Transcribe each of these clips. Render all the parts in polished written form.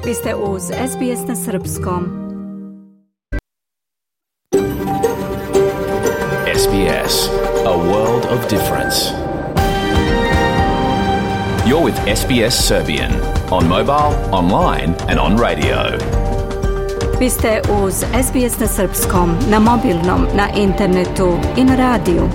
Vi ste uz SBS na srpskom. SBS, a world of difference. You're with SBS Serbian on mobile, online and on radio. Vi ste uz SBS na srpskom, na mobilnom, na internetu i na radiju.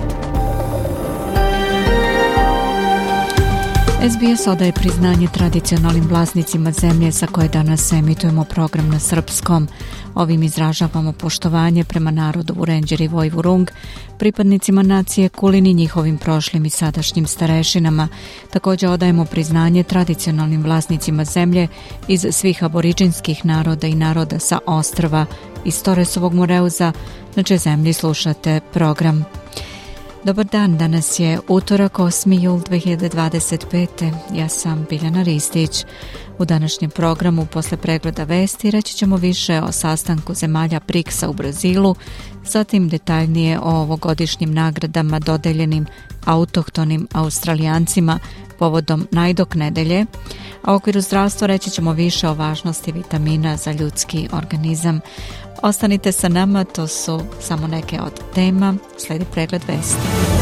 SBS odaje priznanje tradicionalnim vlasnicima zemlje sa koje danas emitujemo program na srpskom. Ovim izražavamo poštovanje prema narodu Vurenđer i Vojvurung, pripadnicima nacije Kulin i njihovim prošlim i sadašnjim starešinama. Također odajemo priznanje tradicionalnim vlasnicima zemlje iz svih aboriđinskih naroda i naroda sa ostrva iz Torresovog Moreuza, na čijoj zemlji slušate program. Dobar dan, danas je utorak 8. jul 2025. Ja sam Biljana Ristić. U današnjem programu posle pregleda vesti reći ćemo više o sastanku zemalja BRICS-a u Brazilu, zatim detaljnije o ovogodišnjim nagradama dodeljenim autohtonim Australijancima povodom Najdok nedelje, a u okviru zdravstva reći ćemo više o važnosti vitamina za ljudski organizam. Ostanite sa nama, to su samo neke od tema, slijedi pregled vesti.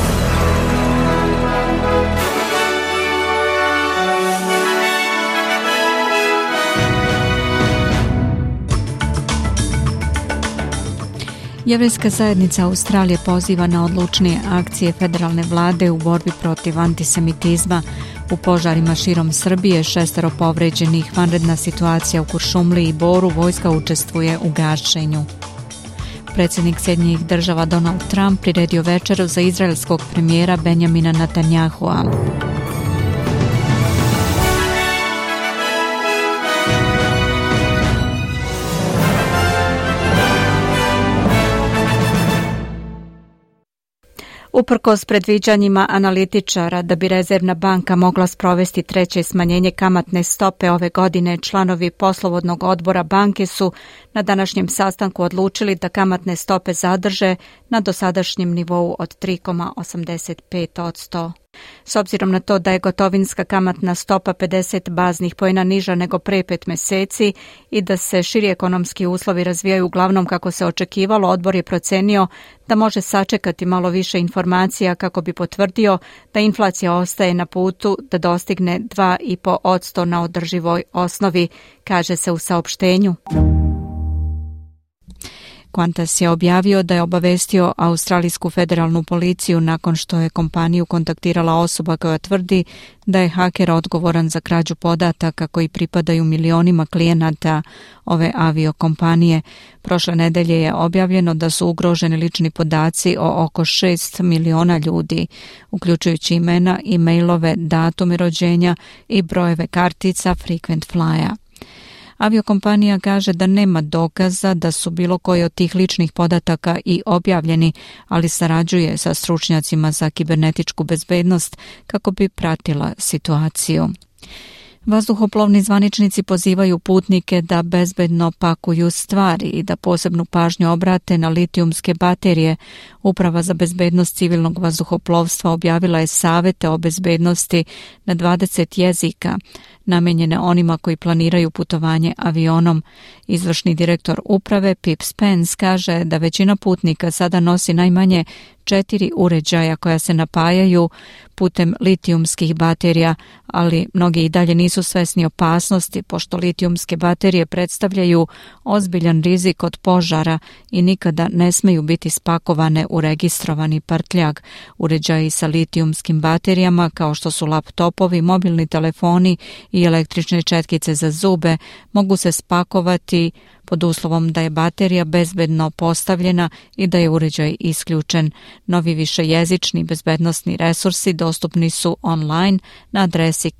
Jevrejska zajednica Australije poziva na odlučnije akcije federalne vlade u borbi protiv antisemitizma. U požarima širom Srbije 6 povređenih, vanredna situacija u Kuršumliji i Boru, vojska učestvuje u gašenju. Predsjednik Sjedinjenih Država Donald Trump priredio večeru za izraelskog premijera Benjamina Netanyahua. Uprkos predviđanjima analitičara da bi Rezervna banka mogla sprovesti treće smanjenje kamatne stope ove godine, članovi poslovodnog odbora banke su na današnjem sastanku odlučili da kamatne stope zadrže na dosadašnjem nivou od 3,85%. S obzirom na to da je gotovinska kamatna stopa 50 baznih poena niža nego pre 5 mjeseci i da se širi ekonomski uslovi razvijaju uglavnom kako se očekivalo, odbor je procenio da može sačekati malo više informacija kako bi potvrdio da inflacija ostaje na putu da dostigne 2,5% na održivoj osnovi, kaže se u saopštenju. Qantas je objavio da je obavestio australijsku federalnu policiju nakon što je kompaniju kontaktirala osoba koja tvrdi da je haker odgovoran za krađu podataka koji pripadaju milionima klijenata ove aviokompanije. Prošle nedelje je objavljeno da su ugroženi lični podaci o oko 6 miliona ljudi, uključujući imena, e-mailove, datume rođenja i brojeve kartica Frequent Flyer. Aviokompanija kaže da nema dokaza da su bilo koji od tih ličnih podataka i objavljeni, ali sarađuje sa stručnjacima za kibernetičku bezbednost kako bi pratila situaciju. Vazduhoplovni zvaničnici pozivaju putnike da bezbedno pakuju stvari i da posebnu pažnju obrate na litijumske baterije. Uprava za bezbednost civilnog vazduhoplovstva objavila je savete o bezbednosti na 20 jezika, namenjene onima koji planiraju putovanje avionom. Izvršni direktor uprave Pip Spence kaže da većina putnika sada nosi najmanje 4 uređaja koja se napajaju putem litijumskih baterija, ali mnogi i dalje nisu svesni opasnosti pošto litijumske baterije predstavljaju ozbiljan rizik od požara i nikada ne smeju biti spakovane u registrovani prtljag. Uređaji sa litijumskim baterijama kao što su laptopovi, mobilni telefoni i električne četkice za zube mogu se spakovati pod uslovom da je baterija bezbedno postavljena i da je uređaj isključen. Novi višejezični bezbednosni resursi dostupni su online na adresi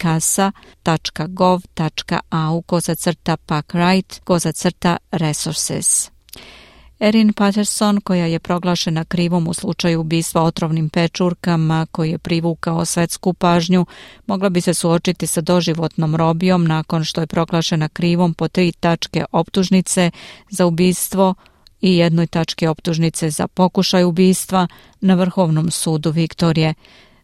casa.gov.au/packrite/resources. Erin Patterson, koja je proglašena krivom u slučaju ubistva otrovnim pečurkama koji je privukao svetsku pažnju, mogla bi se suočiti sa doživotnom robijom nakon što je proglašena krivom po 3 tačke optužnice za ubistvo i 1 tačke optužnice za pokušaj ubistva na Vrhovnom sudu Viktorije.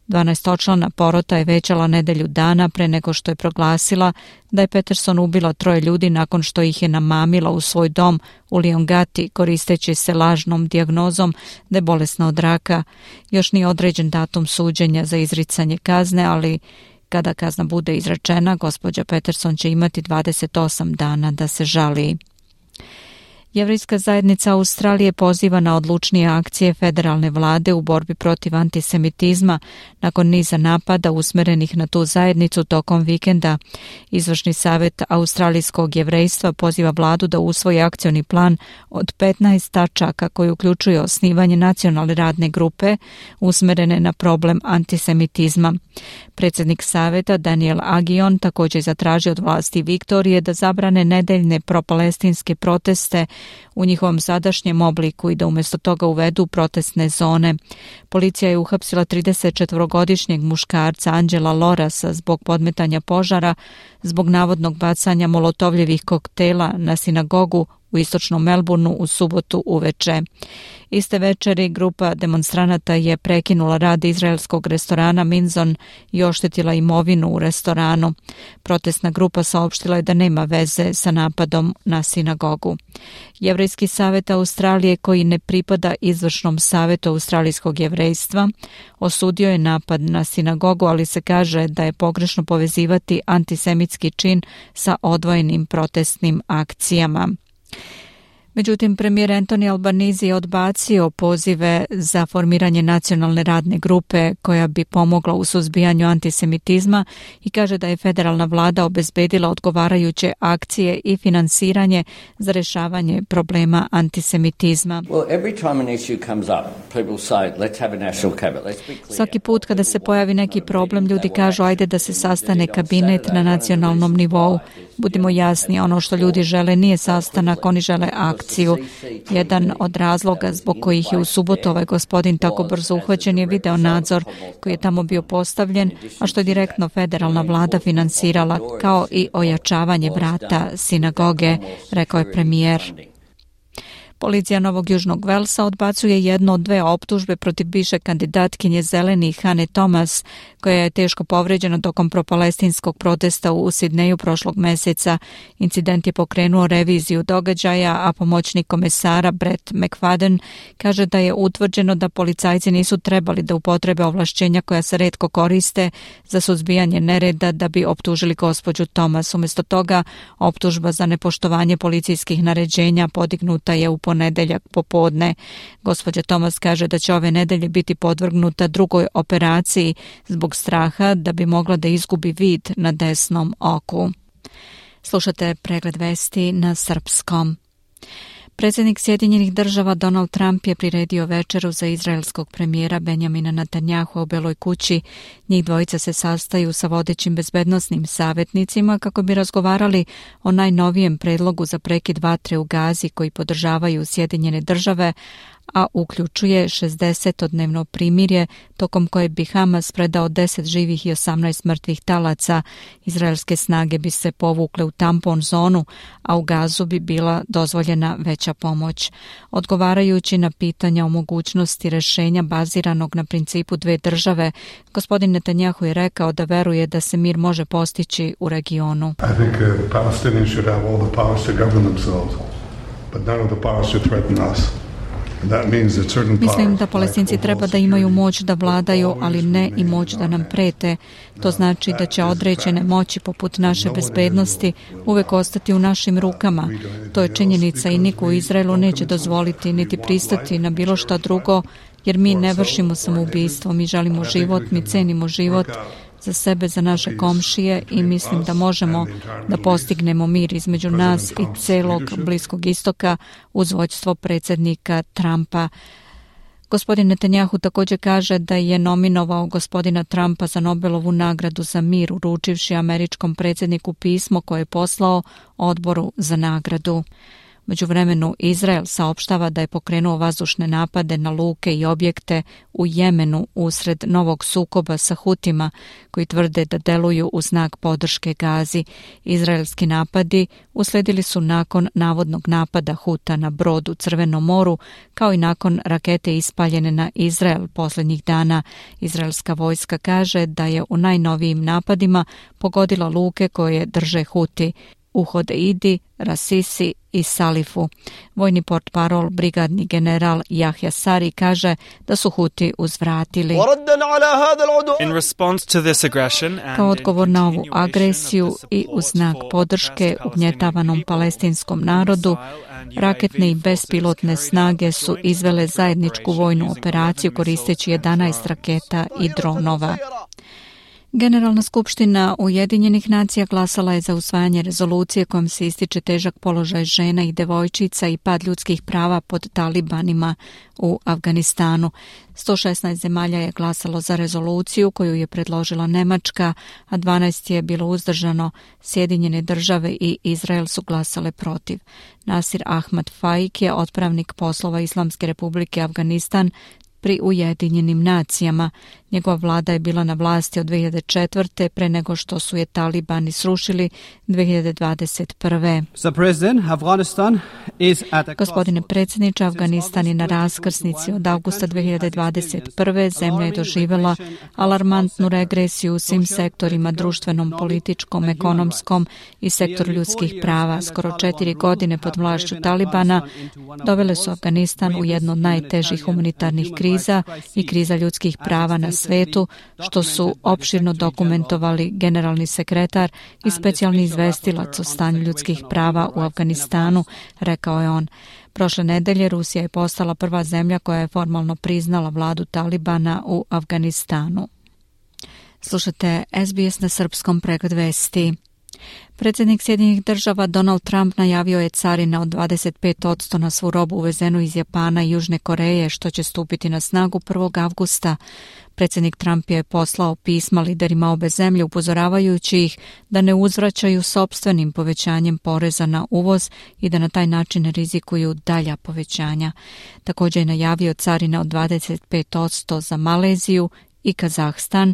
12-člana porota je većala nedelju dana pre nego što je proglasila da je Peterson ubila 3 ljudi nakon što ih je namamila u svoj dom u Leongati koristeći se lažnom dijagnozom da je bolesna od raka. Još nije određen datum suđenja za izricanje kazne, ali kada kazna bude izrečena, gospođa Peterson će imati 28 dana da se žali. Jevrejska zajednica Australije poziva na odlučnije akcije federalne vlade u borbi protiv antisemitizma nakon niza napada usmerenih na tu zajednicu tokom vikenda. Izvršni savjet australijskog jevrejstva poziva vladu da usvoji akcioni plan od 15 tačaka koji uključuje osnivanje nacionalne radne grupe usmerene na problem antisemitizma. Predsjednik savjeta Daniel Agion također zatražio od vlasti Viktorije da zabrane nedeljne propalestinske proteste u njihovom sadašnjem obliku i da umjesto toga uvedu protestne zone. Policija je uhapsila 34-godišnjeg muškarca Angela Lorasa zbog podmetanja požara zbog navodnog bacanja molotovljevih koktela na sinagogu u istočnom Melbourneu u subotu uveče. Iste večeri grupa demonstranata je prekinula rad izraelskog restorana Minzon i oštetila imovinu u restoranu. Protestna grupa saopštila je da nema veze sa napadom na sinagogu. Jevrejski savjet Australije, koji ne pripada izvršnom savjetu australijskog jevrejstva, osudio je napad na sinagogu, ali se kaže da je pogrešno povezivati antisemitski čin sa odvojenim protestnim akcijama. Međutim, premijer Anthony Albanese je odbacio pozive za formiranje nacionalne radne grupe koja bi pomogla u suzbijanju antisemitizma i kaže da je federalna vlada obezbedila odgovarajuće akcije i finansiranje za rješavanje problema antisemitizma. Svaki put kada se pojavi neki problem, ljudi kažu ajde da se sastane kabinet na nacionalnom nivou. Budimo jasni, ono što ljudi žele nije sastanak, oni žele akciju. Jedan od razloga zbog kojih je u subotu ovaj gospodin tako brzo uhvaćen je video nadzor koji je tamo bio postavljen, a što je direktno federalna vlada finansirala, kao i ojačavanje vrata sinagoge, rekao je premijer. Policija Novog Južnog Velsa odbacuje jednu od 2 optužbe protiv bivše kandidatkinje Zelenih Hane Thomas, koja je teško povređena tokom propalestinskog protesta u Sidneju prošlog mjeseca. Incident je pokrenuo reviziju događaja, a pomoćnik komesara Brett McFadden kaže da je utvrđeno da policajci nisu trebali da upotrebe ovlašćenja koja se retko koriste za suzbijanje nereda da bi optužili gospođu Thomas. Umjesto toga, optužba za nepoštovanje policijskih naređenja podignuta je u ponedeljak popodne. Gospođa Thomas kaže da će ove nedelje biti podvrgnuta drugoj operaciji zbog straha da bi mogla da izgubi vid na desnom oku. Slušate pregled vesti na srpskom. Predsjednik Sjedinjenih Država Donald Trump je priredio večeru za izraelskog premijera Benjamina Netanjahua u Beloj kući. Njih dvojica se sastaju sa vodećim bezbednosnim savjetnicima kako bi razgovarali o najnovijem predlogu za prekid vatre u Gazi koji podržavaju Sjedinjene Države, a uključuje 60-dnevno primirje tokom koje bi Hamas predao 10 živih i 18 mrtvih talaca. Izraelske snage bi se povukle u tampon zonu, a u Gazu bi bila dozvoljena veća pomoć. Odgovarajući na pitanja o mogućnosti rješenja baziranog na principu 2 države, gospodin Netanjahu je rekao da veruje da se mir može postići u regionu. I think Palestinians should have all the powers to govern themselves, but none of the powers should threaten us. Mislim da Palestinci treba da imaju moć da vladaju, ali ne i moć da nam prete. To znači da će određene moći poput naše bezbednosti uvek ostati u našim rukama. To je činjenica i niko u Izraelu neće dozvoliti niti pristati na bilo šta drugo, jer mi ne vršimo samoubistvo, mi želimo život, mi cenimo život za sebe, za naše komšije i mislim da možemo da postignemo mir između nas i celog Bliskog istoka uz vođstvo predsjednika Trumpa. Gospodin Netanjahu također kaže da je nominovao gospodina Trumpa za Nobelovu nagradu za mir, uručivši američkom predsjedniku pismo koje je poslao odboru za nagradu. Međuvremenu Izrael saopštava da je pokrenuo vazdušne napade na luke i objekte u Jemenu usred novog sukoba sa Hutima koji tvrde da deluju u znak podrške Gazi. Izraelski napadi usledili su nakon navodnog napada Huta na brod u Crvenom moru, kao i nakon rakete ispaljene na Izrael posljednjih dana. Izraelska vojska kaže da je u najnovijim napadima pogodila luke koje drže Huti u Hodeidi, Rasisi i Salifu. Vojni portparol brigadni general Jahja Sari kaže da su Huti uzvratili. Kao odgovor na ovu agresiju i u znak podrške ugnjetavanom palestinskom narodu, raketne i bespilotne snage su izvele zajedničku vojnu operaciju koristeći 11 raketa i dronova. Generalna skupština Ujedinjenih nacija glasala je za usvajanje rezolucije kojom se ističe težak položaj žena i devojčica i pad ljudskih prava pod talibanima u Afganistanu. 116 zemalja je glasalo za rezoluciju koju je predložila Nemačka, a 12 je bilo uzdržano. Sjedinjene države i Izrael su glasale protiv. Nasir Ahmad Faik je otpravnik poslova Islamske republike Afganistan pri Ujedinjenim nacijama. Njegova vlada je bila na vlasti od 2004. pre nego što su je talibani srušili 2021. Gospodine predsjedniče, Afganistan je na raskrsnici. Od avgusta 2021. zemlja je doživjela alarmantnu regresiju u svim sektorima, društvenom, političkom, ekonomskom i sektoru ljudskih prava. Skoro 4 godine pod vlašću talibana dovele su Afganistan u jednu od najtežih humanitarnih kriza i kriza ljudskih prava na svetu, što su opširno dokumentovali generalni sekretar i specijalni izvestilac o stanju ljudskih prava u Afganistanu, rekao je on. Prošle nedelje Rusija je postala prva zemlja koja je formalno priznala vladu talibana u Afganistanu. Slušate SBS na srpskom, pregled vesti. Predsjednik Sjedinjenih država Donald Trump najavio je carine od 25% na svu robu uvezenu iz Japana i Južne Koreje, što će stupiti na snagu 1. avgusta. Predsjednik Trump je poslao pisma liderima obe zemlje upozoravajući ih da ne uzvraćaju sopstvenim povećanjem poreza na uvoz i da na taj način rizikuju dalja povećanja. Također je najavio carine od 25% za Maleziju i Kazahstan,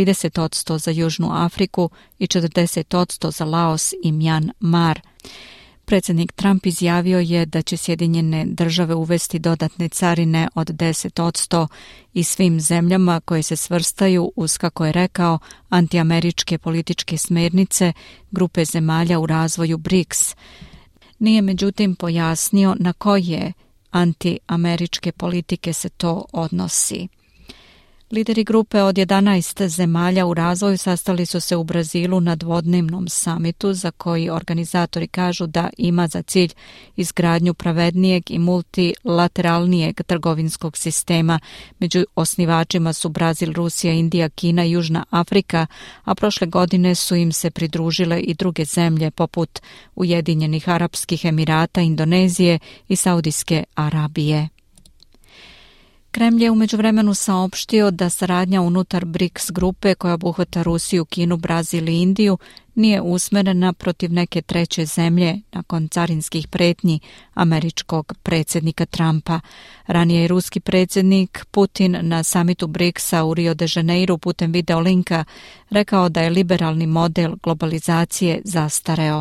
30% za Južnu Afriku i 40% za Laos i Mjanmar. Predsjednik Trump izjavio je da će Sjedinjene države uvesti dodatne carine od 10% i svim zemljama koje se svrstaju uz, kako je rekao, antiameričke političke smjernice grupe zemalja u razvoju BRICS. Nije međutim pojasnio na koje antiameričke politike se to odnosi. Lideri grupe od 11 zemalja u razvoju sastali su se u Brazilu na dvodnevnom samitu za koji organizatori kažu da ima za cilj izgradnju pravednijeg i multilateralnijeg trgovinskog sistema. Među osnivačima su Brazil, Rusija, Indija, Kina i Južna Afrika, a prošle godine su im se pridružile i druge zemlje poput Ujedinjenih Arapskih Emirata, Indonezije i Saudijske Arabije. Kremlj je u međuvremenu saopštio da saradnja unutar BRICS grupe koja obuhvata Rusiju, Kinu, Brazil i Indiju nije usmjerena protiv neke treće zemlje nakon carinskih pretnji američkog predsjednika Trumpa. Ranije je ruski predsjednik Putin na samitu BRICS-a u Rio de Janeiru putem videolinka rekao da je liberalni model globalizacije zastareo.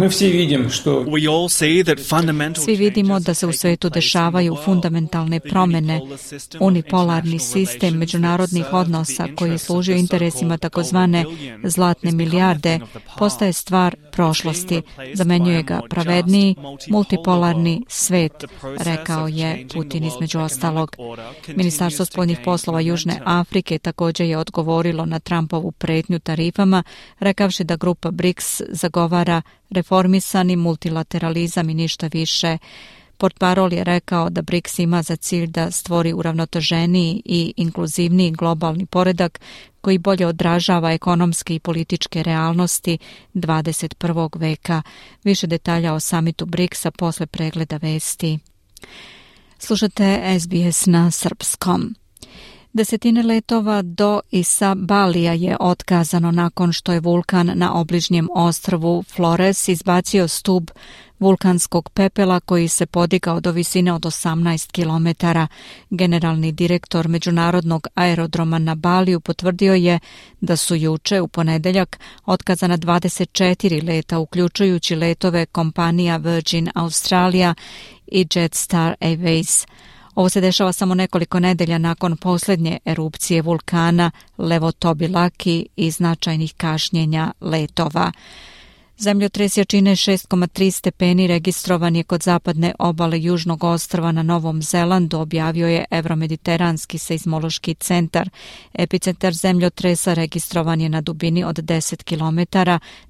Svi vidimo da se u svijetu dešavaju fundamentalne promjene. Unipolarni sistem međunarodnih odnosa koji je služio interesima takozvane zlatne milijarde postaje stvar prošlosti. Zamenjuje ga pravedniji, multipolarni svet, rekao je Putin između ostalog. Ministarstvo spoljnih poslova Južne Afrike također je odgovorilo na Trumpovu pretnju tarifama, rekavši da grupa BRICS zagovara reformisani multilateralizam i ništa više. Portparol je rekao da BRICS ima za cilj da stvori uravnoteženiji i inkluzivniji globalni poredak koji bolje odražava ekonomske i političke realnosti 21. veka. Više detalja o samitu BRICS-a posle pregleda vesti. Slušate SBS na srpskom. Desetine letova do i sa Balija je otkazano nakon što je vulkan na obližnjem ostrvu Flores izbacio stub vulkanskog pepela koji se podigao do visine od 18 km. Generalni direktor Međunarodnog aerodroma na Baliju potvrdio je da su juče u ponedeljak otkazana 24 leta, uključujući letove kompanija Virgin Australia i Jetstar Airways. Ovo se dešava samo nekoliko nedelja nakon posljednje erupcije vulkana Levotobilaki i značajnih kašnjenja letova. Zemljotres jačine 6,3 stepeni registrovan je kod zapadne obale južnog ostrva na Novom Zelandu, objavio je Evromediteranski seizmološki centar. Epicentar zemljotresa registrovan je na dubini od 10 km,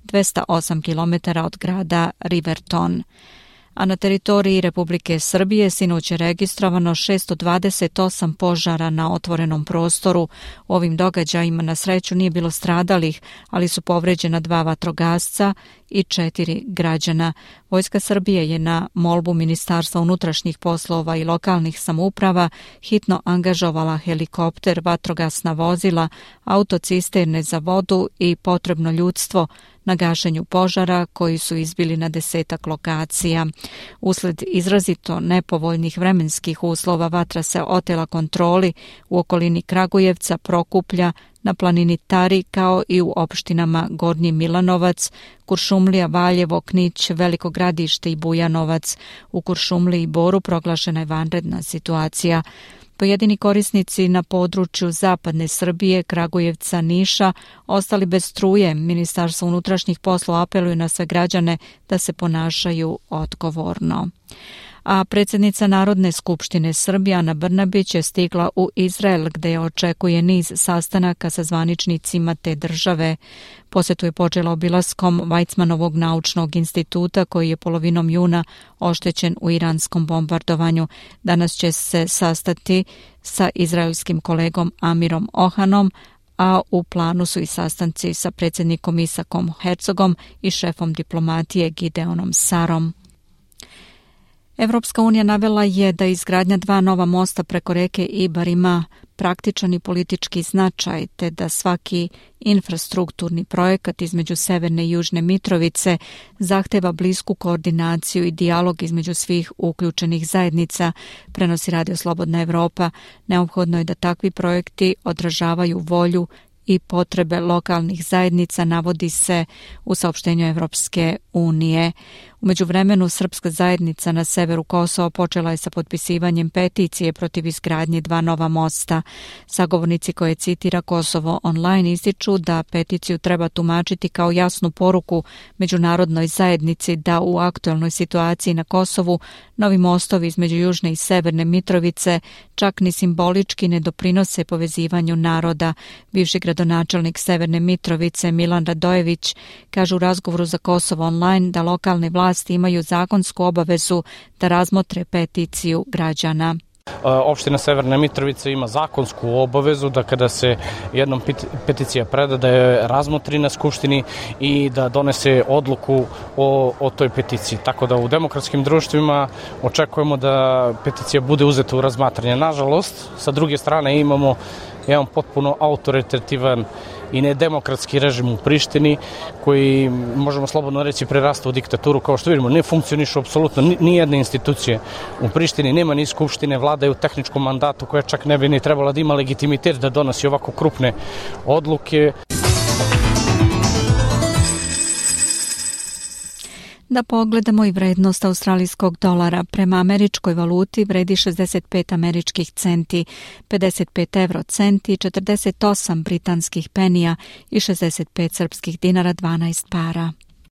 208 km od grada Riverton. A na teritoriji Republike Srbije sinoć je registrovano 628 požara na otvorenom prostoru. U ovim događajima na sreću nije bilo stradalih, ali su povređena 2 vatrogasca i 4 građana. Vojska Srbije je na molbu Ministarstva unutrašnjih poslova i lokalnih samouprava hitno angažovala helikopter, vatrogasna vozila, autocisterne za vodu i potrebno ljudstvo na gašenju požara koji su izbili na 10 lokacija. Usled izrazito nepovoljnih vremenskih uslova vatra se otela kontroli u okolini Kragujevca, Prokuplja, na planini Tari kao i u opštinama Gornji Milanovac, Kuršumlija, Valjevo, Knić, Veliko Gradište i Bujanovac. U Kuršumliji i Boru proglašena je vanredna situacija. Pojedini korisnici na području zapadne Srbije, Kragujevca, Niša ostali bez struje. Ministarstvo unutrašnjih poslova apeluje na sve građane da se ponašaju odgovorno. A predsjednica Narodne skupštine Srbije Ana Brnabić je stigla u Izrael gdje je očekuje niz sastanaka sa zvaničnicima te države. Posjetu je počela obilaskom Weizmannovog naučnog instituta koji je polovinom juna oštećen u iranskom bombardovanju. Danas će se sastati sa izraelskim kolegom Amirom Ohanom, a u planu su i sastanci sa predsjednikom Isakom Herzogom i šefom diplomatije Gideonom Sarom. Evropska unija navela je da izgradnja 2 nova mosta preko reke Ibar ima praktičan i politički značaj, te da svaki infrastrukturni projekat između Severne i Južne Mitrovice zahteva blisku koordinaciju i dijalog između svih uključenih zajednica, prenosi Radio Slobodna Evropa. Neophodno je da takvi projekti odražavaju volju i potrebe lokalnih zajednica, navodi se u saopštenju Evropske unije. U međuvremenu srpska zajednica na severu Kosova počela je sa potpisivanjem peticije protiv izgradnje 2 nova mosta. Sagovornici koje citira Kosovo online ističu da peticiju treba tumačiti kao jasnu poruku međunarodnoj zajednici da u aktuelnoj situaciji na Kosovu novi mostovi između Južne i Severne Mitrovice čak ni simbolički ne doprinose povezivanju naroda. Bivši gradonačelnik Severne Mitrovice Milan Radojević kaže u razgovoru za Kosovo online da lokalne vlasti imaju zakonsku obavezu da razmotre peticiju građana. Opština Severna Mitrovica ima zakonsku obavezu da kada se jednom peticija preda da je razmotri na skupštini i da donese odluku o toj peticiji. Tako da u demokratskim društvima očekujemo da peticija bude uzeta u razmatranje. Nažalost, sa druge strane imamo jedan potpuno autoritativan i nedemokratski režim u Prištini koji, možemo slobodno reći, prerasta u diktaturu. Kao što vidimo, ne funkcionišu apsolutno nijedne institucije u Prištini, nema ni skupštine, vladaju u tehničkom mandatu koja čak ne bi ni trebala da ima legitimitet da donosi ovako krupne odluke. Da pogledamo i vrednost australijskog dolara. Prema američkoj valuti vredi 65 američkih centi, 55 eurocenti, 48 britanskih penija i 65 srpskih dinara 12 para.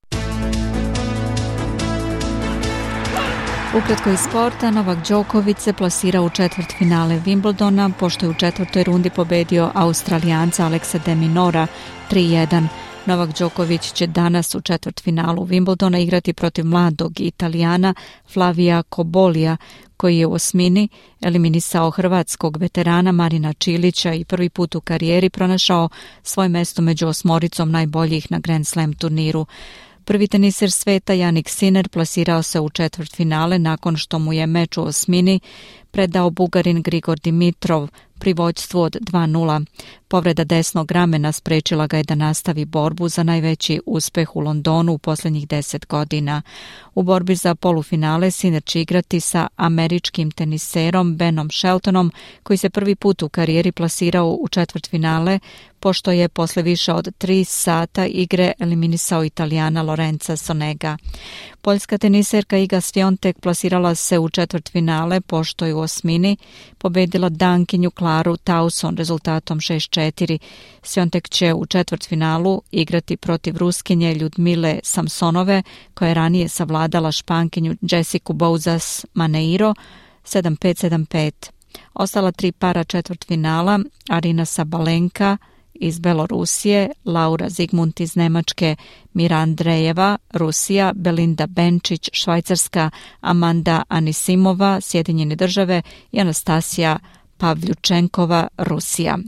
Ukratko iz sporta, Novak Đoković se plasirao u četvrtfinale Wimbledona, pošto je u 4. rundi pobedio Australijanca Alexa de Minaura 3-1. Novak Đoković će danas u četvrtfinalu Wimbledona igrati protiv mladog Italijana Flavija Kobolija, koji je u osmini eliminisao hrvatskog veterana Marina Čilića i prvi put u karijeri pronašao svoje mesto među 8 najboljih na Grand Slam turniru. Prvi teniser sveta Jannik Sinner plasirao se u četvrtfinale nakon što mu je meč u osmini predao Bugarin Grigor Dimitrov pri vođstvu od 2:0. Povreda desnog ramena sprečila ga je da nastavi borbu za najveći uspeh u Londonu u posljednjih 10 godina. U borbi za polufinale Sinner će igrati sa američkim teniserom Benom Sheltonom, koji se prvi put u karijeri plasirao u četvrtfinale, pošto je posle više od 3 sata igre eliminisao Italijana Lorenza Sonega. Poljska teniserka Iga Swiatek plasirala se u četvrtfinale, pošto je u osmini pobedila Dankinju Klaru Tauson rezultatom 6:4. Swiatek će u četvrtfinalu igrati protiv Ruskinje Ljudmile Samsonove, koja je ranije savladala Špankinju Jessiku Bouzas Maneiro 7:5, 7:5. Ostala 3 para četvrtfinala: Arina Sabalenka iz Belorusije, Laura Zigmund iz Nemačke, Mira Andrejeva, Rusija, Belinda Benčić, Švajcarska, Amanda Anisimova, Sjedinjene Države i Anastasija Pavljučenkova, Rusija.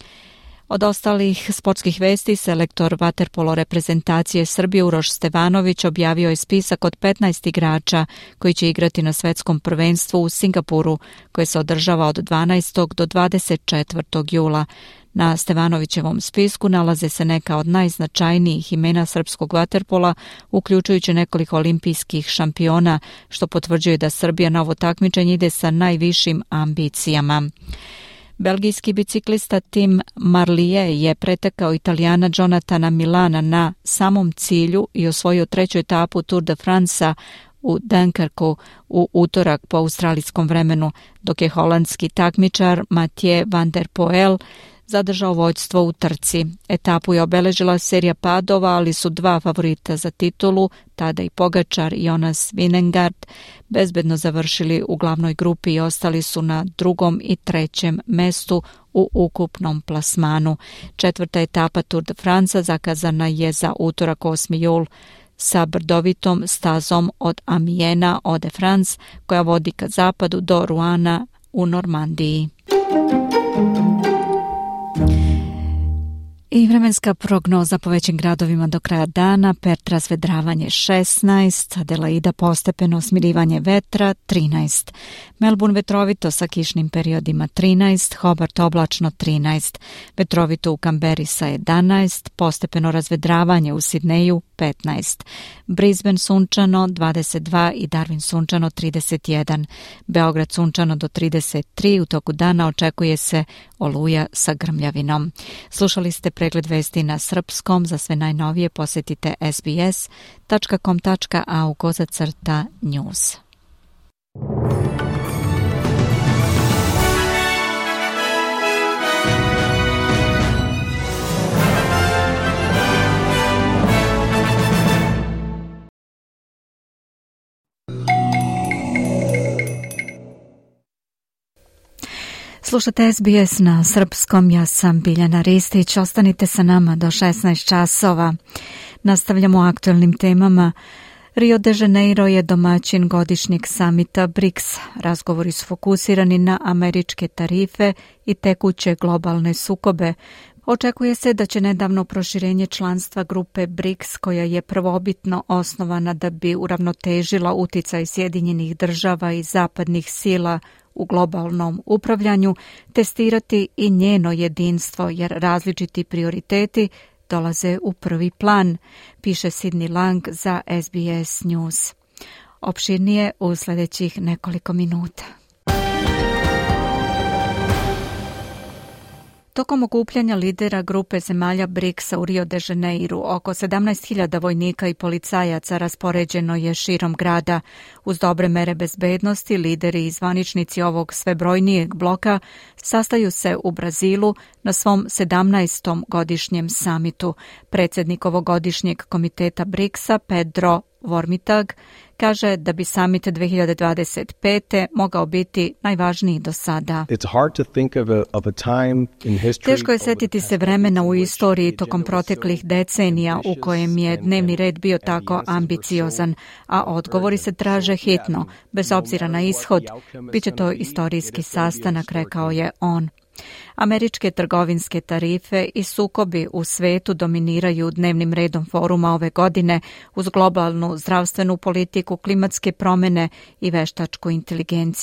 Od ostalih sportskih vesti, selektor vaterpolo reprezentacije Srbije Uroš Stevanović objavio je spisak od 15 igrača koji će igrati na svetskom prvenstvu u Singapuru, koje se održava od 12. do 24. jula. Na Stevanovićevom spisku nalaze se neka od najznačajnijih imena srpskog vaterpola, uključujući nekoliko olimpijskih šampiona, što potvrđuje da Srbija na ovo takmičenje ide sa najvišim ambicijama. Belgijski biciklista Tim Marlier je pretekao Italijana Jonathana Milana na samom cilju i osvojio 3. etapu Tour de France u Dunkerku u utorak po australijskom vremenu, dok je holandski takmičar Mathieu van der Poel zadržao vođstvo u trci. Etapu je obeležila serija padova, ali su 2 favorita za titulu, tada i Pogačar i Jonas Vingegaard, bezbedno završili u glavnoj grupi i ostali su na 2. i 3. mestu u ukupnom plasmanu. 4. etapa Tour de France zakazana je za utorak 8. jul sa brdovitom stazom od Amiena Eau de France, koja vodi ka zapadu do Ruana u Normandiji. I vremenska prognoza po većim gradovima do kraja dana: Perth razvedravanje 16, Adelaida postepeno smirivanje vetra 13, Melbourne vetrovito sa kišnim periodima 13, Hobart oblačno 13, vetrovito u Kamberi sa 11, postepeno razvedravanje u Sidneju 15, Brisbane sunčano 22 i Darwin sunčano 31, Beograd sunčano do 33, u toku dana očekuje se oluja sa grmljavinom. Slušali ste pregled vesti na srpskom. Za sve najnovije posjetite sbs.com.au/news. Slušate SBS na srpskom, ja sam Biljana Ristić. Ostanite sa nama do 16 časova. Nastavljamo aktualnim temama. Rio de Janeiro je domaćin godišnjeg samita BRICS. Razgovori su fokusirani na američke tarife i tekuće globalne sukobe. Očekuje se da će nedavno proširenje članstva grupe BRICS, koja je prvobitno osnovana da bi uravnotežila uticaj Sjedinjenih država i zapadnih sila u globalnom upravljanju, testirati i njeno jedinstvo, jer različiti prioriteti dolaze u prvi plan, piše Sidney Lang za SBS News. Opširnije u sljedećih nekoliko minuta. Tokom okupljanja lidera grupe zemalja BRICS-a u Rio de Janeiru, oko 17.000 vojnika i policajaca raspoređeno je širom grada. Uz dobre mere bezbednosti, lideri i zvaničnici ovog svebrojnijeg bloka sastaju se u Brazilu na svom 17. godišnjem samitu. Predsjednik ovogodišnjeg komiteta BRICS-a, Pedro Vormitag, kaže da bi samit 2025. mogao biti najvažniji do sada. Teško je setiti se vremena u istoriji tokom proteklih decenija u kojem je dnevni red bio tako ambiciozan, a odgovori se traže hitno, bez obzira na ishod. Biće to istorijski sastanak, rekao je on. Američke trgovinske tarife i sukobi u svetu dominiraju dnevnim redom foruma ove godine, uz globalnu zdravstvenu politiku, klimatske promjene i veštačku inteligenciju.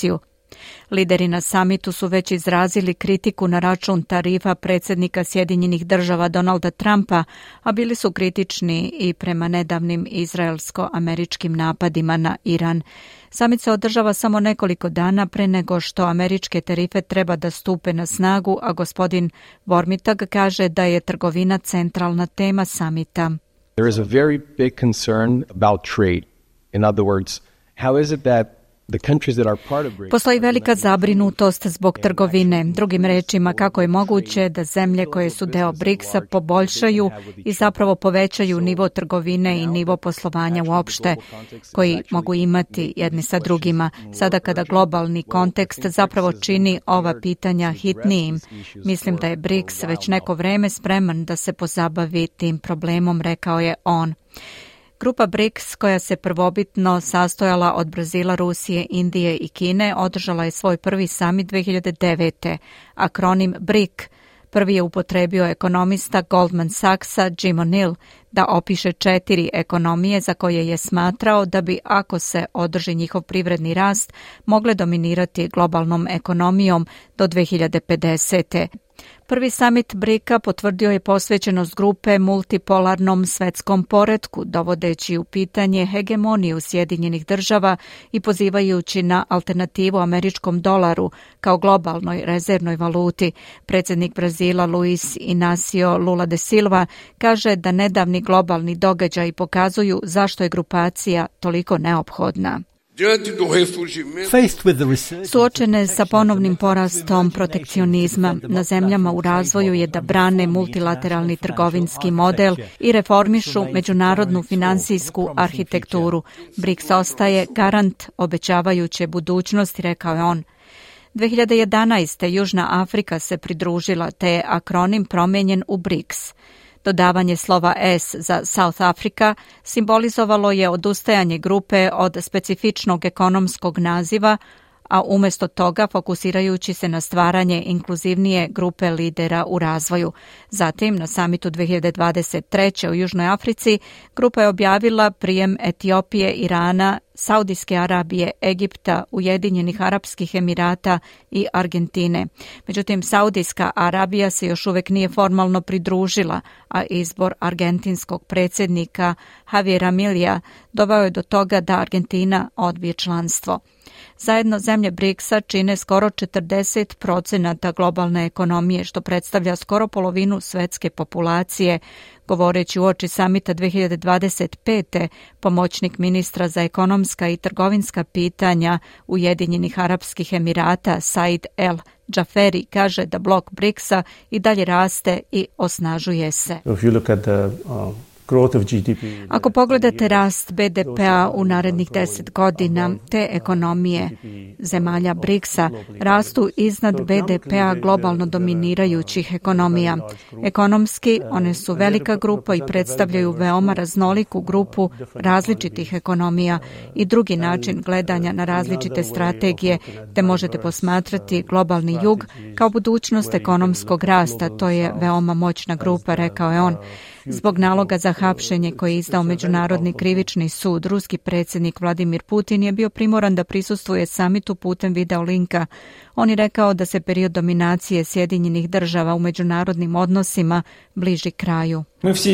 Lideri na samitu su već izrazili kritiku na račun tarifa predsjednika Sjedinjenih država Donalda Trumpa, a bili su kritični i prema nedavnim izraelsko-američkim napadima na Iran. Samit se održava samo nekoliko dana pre nego što američke tarife treba da stupe na snagu, a gospodin Vormitag kaže da je trgovina centralna tema samita. There is a very big concern about trade. In other words, how is it that postoji velika zabrinutost zbog trgovine. Drugim rečima, kako je moguće da zemlje koje su deo BRICS-a poboljšaju i zapravo povećaju nivo trgovine i nivo poslovanja uopšte, koji mogu imati jedni sa drugima. Sada kada globalni kontekst zapravo čini ova pitanja hitnijim, mislim da je BRICS već neko vreme spreman da se pozabavi tim problemom, rekao je on. Grupa BRICS, koja se prvobitno sastojala od Brazila, Rusije, Indije i Kine, održala je svoj prvi samit 2009. Akronim BRIC prvi je upotrebio ekonomista Goldman Sachsa Jim O'Neill da opiše 4 ekonomije za koje je smatrao da bi, ako se održi njihov privredni rast, mogle dominirati globalnom ekonomijom do 2050. Prvi samit BRIC-a potvrdio je posvećenost grupe multipolarnom svetskom poretku, dovodeći u pitanje hegemoniju Sjedinjenih država i pozivajući na alternativu američkom dolaru kao globalnoj rezervnoj valuti. Predsjednik Brazila Luiz Inácio Lula da Silva kaže da nedavni globalni događaji pokazuju zašto je grupacija toliko neophodna. Suočene sa ponovnim porastom protekcionizma na zemljama u razvoju je da brane multilateralni trgovinski model i reformišu međunarodnu finansijsku arhitekturu. BRICS ostaje garant obećavajuće budućnosti, rekao je on. 2011. Južna Afrika se pridružila, te je akronim promijenjen u BRICS. Dodavanje slova S za South Africa simbolizovalo je odustajanje grupe od specifičnog ekonomskog naziva, a umjesto toga fokusirajući se na stvaranje inkluzivnije grupe lidera u razvoju. Zatim, na samitu 2023. u Južnoj Africi, grupa je objavila prijem Etiopije, Irana, Saudijske Arabije, Egipta, Ujedinjenih Arapskih Emirata i Argentine. Međutim, Saudijska Arabija se još uvijek nije formalno pridružila, a izbor argentinskog predsjednika Javiera Milija doveo je do toga da Argentina odbije članstvo. Zajedno zemlje BRICS-a čine skoro 40% globalne ekonomije, što predstavlja skoro polovinu svetske populacije. Govoreći uoči samita 2025. pomoćnik ministra za ekonomska i trgovinska pitanja Ujedinjenih Arapskih Emirata Said El Džaferi kaže da blok BRICS-a i dalje raste i osnažuje se. Ako pogledate rast BDP-a u narednih 10 godina, te ekonomije zemalja BRICS-a rastu iznad BDP-a globalno dominirajućih ekonomija. Ekonomski, one su velika grupa i predstavljaju veoma raznoliku grupu različitih ekonomija i drugi način gledanja na različite strategije, te možete posmatrati globalni jug kao budućnost ekonomskog rasta. To je veoma moćna grupa, rekao je on. Zbog naloga za hapšenje koji je izdao Međunarodni krivični sud, ruski predsjednik Vladimir Putin je bio primoran da prisustvuje samitu putem video linka. On je rekao da se period dominacije Sjedinjenih država u međunarodnim odnosima bliži kraju.